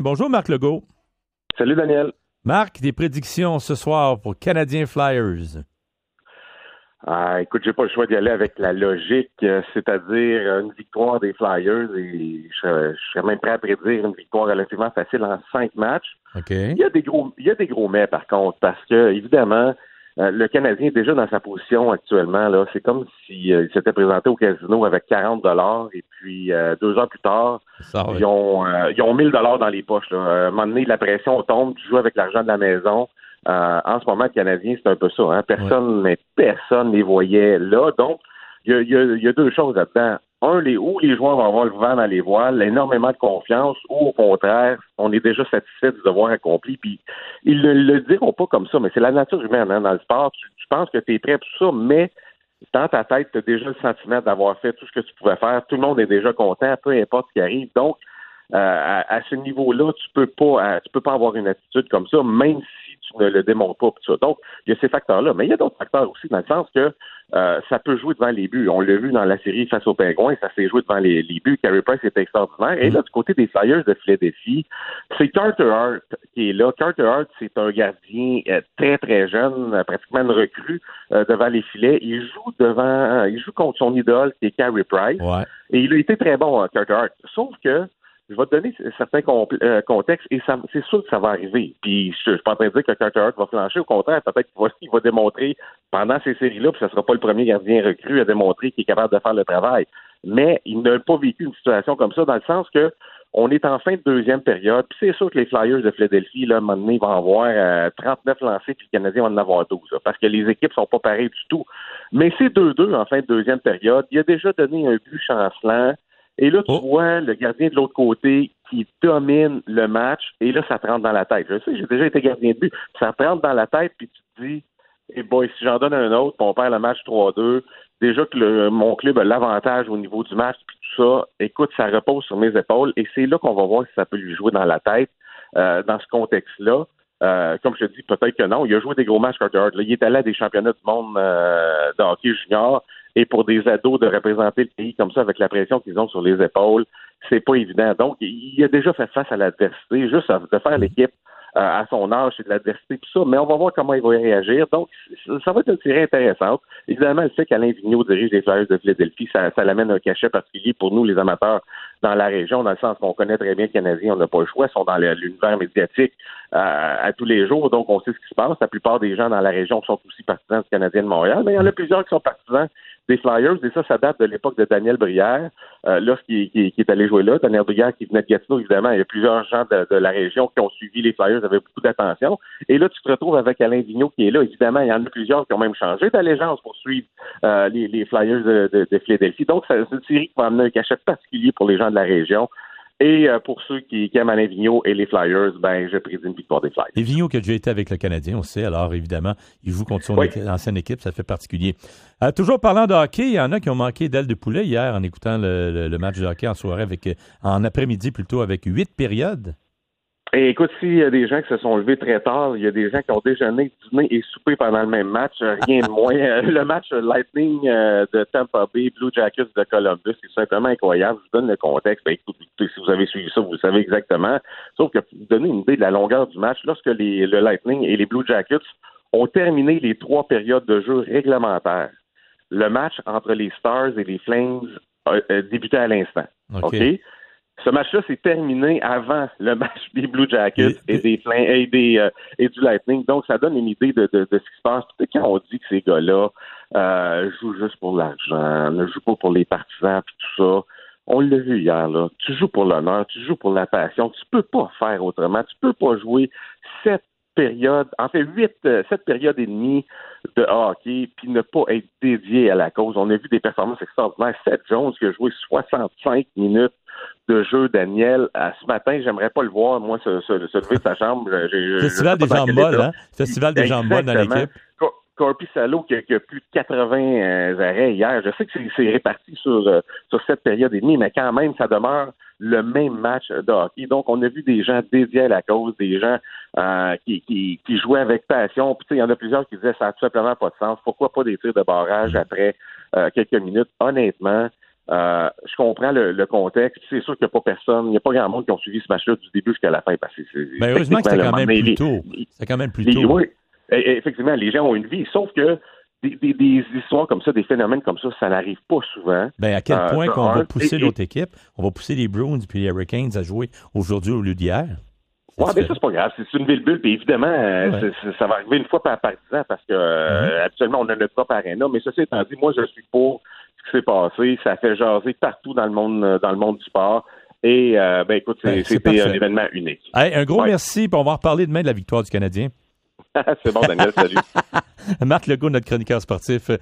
Bonjour Marc Legault. Salut Daniel. Marc, des prédictions ce soir pour Canadiens Flyers. Écoute, j'ai pas le choix d'y aller avec la logique, c'est-à-dire une victoire des Flyers et je serais même prêt à prédire une victoire relativement facile en 5 matchs. OK. Il y a des gros mais par contre, parce que évidemment, le Canadien est déjà dans sa position actuellement. Là, c'est comme s'il s'était présenté au casino avec 40 $ et puis 2 heures plus tard, ils ont 1000 $ dans les poches. Là. À un moment donné, la pression tombe, tu joues avec l'argent de la maison. En ce moment, le Canadien, c'est un peu ça. Hein? Personne les voyait là. Donc, il y a deux choses là-dedans. Un, où les joueurs vont avoir le vent dans les voiles, énormément de confiance, ou au contraire, on est déjà satisfait du devoir accompli. Puis, ils ne le diront pas comme ça, mais c'est la nature humaine hein, dans le sport. Tu penses que tu es prêt pour ça, mais dans ta tête, tu as déjà le sentiment d'avoir fait tout ce que tu pouvais faire. Tout le monde est déjà content, peu importe ce qui arrive. Donc, à ce niveau-là, tu peux pas avoir une attitude comme ça, même si tu ne le démontres pas. Tout ça. Donc, il y a ces facteurs-là. Mais il y a d'autres facteurs aussi, dans le sens que ça peut jouer devant les buts. On l'a vu dans la série face aux Pingouins, ça s'est joué devant les buts. Carey Price était extraordinaire. Et là, du côté des Flyers de Philadelphie, c'est Carter Hart qui est là. Carter Hart, c'est un gardien très, très jeune, pratiquement une recrue devant les filets. Il joue contre son idole, qui est Carey Price. Ouais. Et il a été très bon, Carter Hart. Sauf que je vais te donner certains contextes et c'est sûr que ça va arriver. Puis je suis pas en train de dire que Carter Hart va flancher. Au contraire, peut-être qu'il va démontrer pendant ces séries-là, puis ce ne sera pas le premier gardien recru à démontrer qu'il est capable de faire le travail. Mais il n'a pas vécu une situation comme ça dans le sens que on est en fin de deuxième période. Puis c'est sûr que les Flyers de Philadelphie, là, à un moment donné, vont avoir 39 lancés, puis les Canadiens vont en avoir 12. Là, parce que les équipes sont pas pareilles du tout. Mais c'est 2-2 en fin de deuxième période. Il a déjà donné un but chancelant. Et là, tu vois le gardien de l'autre côté qui domine le match, et là, ça te rentre dans la tête. Je sais, j'ai déjà été gardien de but. Ça te rentre dans la tête, puis tu te dis, boy, si j'en donne un autre, puis on perd le match 3-2, déjà que mon club a l'avantage au niveau du match, puis tout ça, écoute, ça repose sur mes épaules, et c'est là qu'on va voir si ça peut lui jouer dans la tête, dans ce contexte-là. Comme je te dis, peut-être que non. Il a joué des gros matchs, Carter Hart. Là, il est allé à des championnats du monde de hockey junior. Et pour des ados de représenter le pays comme ça, avec la pression qu'ils ont sur les épaules, c'est pas évident. Donc, il a déjà fait face à l'adversité. Juste de faire l'équipe à son âge, c'est de l'adversité, tout ça. Mais on va voir comment il va y réagir. Donc, ça va être une série intéressante. Évidemment, le fait qu'Alain Vigneault dirige les Flyers de Philadelphie, ça l'amène un cachet particulier pour nous, les amateurs, dans la région, dans le sens qu'on connaît très bien les Canadiens, on n'a pas le choix, ils sont dans l'univers médiatique à tous les jours, donc on sait ce qui se passe. La plupart des gens dans la région sont aussi partisans du Canadien de Montréal, mais il y en a plusieurs qui sont partisans des Flyers, et ça date de l'époque de Daniel Brière, lorsqu'il est allé jouer là. Daniel Brière qui venait de Gatineau, évidemment, il y a plusieurs gens de la région qui ont suivi les Flyers avec beaucoup d'attention. Et là, tu te retrouves avec Alain Vigneault qui est là. Évidemment, il y en a plusieurs qui ont même changé d'allégeance pour suivre les Flyers de Philadelphie. Donc, c'est une série qui va amener un cachet particulier pour les gens de la région. Et pour ceux qui aiment Alain Vigneault et les Flyers, ben je prédis une victoire des Flyers. Et Vigneault qui a déjà été avec le Canadien, on sait, alors évidemment, il joue contre son ancienne équipe, ça fait particulier. Toujours parlant de hockey, il y en a qui ont manqué d'aile de poulet hier en écoutant le match de hockey en soirée, en après-midi plutôt, avec 8 périodes. Et écoute, s'il y a des gens qui se sont levés très tard, il y a des gens qui ont déjeuné, dîné et soupé pendant le même match, rien de moins. Le match Lightning de Tampa Bay, Blue Jackets de Columbus, c'est simplement incroyable. Je vous donne le contexte. Ben, écoutez, si vous avez suivi ça, vous le savez exactement. Sauf que pour vous donner une idée de la longueur du match, lorsque le Lightning et les Blue Jackets ont terminé les 3 périodes de jeu réglementaires, le match entre les Stars et les Flames débutait à l'instant. OK? Ce match-là s'est terminé avant le match des Blue Jackets et du Lightning. Donc, ça donne une idée de ce qui se passe. Peut-être quand on dit que ces gars-là jouent juste pour l'argent, ne jouent pas pour les partisans et tout ça, on l'a vu hier, là. Tu joues pour l'honneur, tu joues pour la passion. Tu peux pas faire autrement. Tu peux pas jouer 7 périodes et demie de hockey, puis ne pas être dédié à la cause. On a vu des performances extraordinaires. Seth Jones qui a joué 65 minutes de jeu, Daniel. Ce matin, j'aimerais pas le voir, moi, se lever de sa chambre. Festival des jambes molles, hein? Festival des jambes molles dans l'équipe. Korpisalo qui a plus de 80 arrêts hier. Je sais que c'est réparti sur 7 périodes et demie, mais quand même, ça demeure le même match de hockey. Donc, on a vu des gens dédiés à la cause, des gens qui jouaient avec passion. Puis, il y en a plusieurs qui disaient ça n'a tout simplement pas de sens. Pourquoi pas des tirs de barrage après quelques minutes? Honnêtement, Je comprends le contexte. C'est sûr qu'il n'y a pas personne, il n'y a pas grand monde qui ont suivi ce match-là du début jusqu'à la fin. Parce que ben, heureusement que c'était quand même plus tôt. C'est quand même plus tôt. Oui, effectivement, les gens ont une vie. Sauf que des histoires comme ça, des phénomènes comme ça n'arrive pas souvent. Ben, à quel point qu'on va pousser notre équipe, on va pousser les Bruins puis les Hurricanes à jouer aujourd'hui au lieu d'hier. Oui, mais ça, c'est pas grave. C'est une ville-bulle. Puis évidemment, ça va arriver une fois par 10 ans parce que habituellement, on a notre propre aréna. Mais ceci étant dit, moi, je suis pour ce qui s'est passé. Ça fait jaser partout dans le monde du sport. Et, écoute, c'était un événement unique. Hey, un gros merci. Puis on va en reparler demain de la victoire du Canadien. C'est bon, Daniel. Salut. Marc Legault, notre chroniqueur sportif.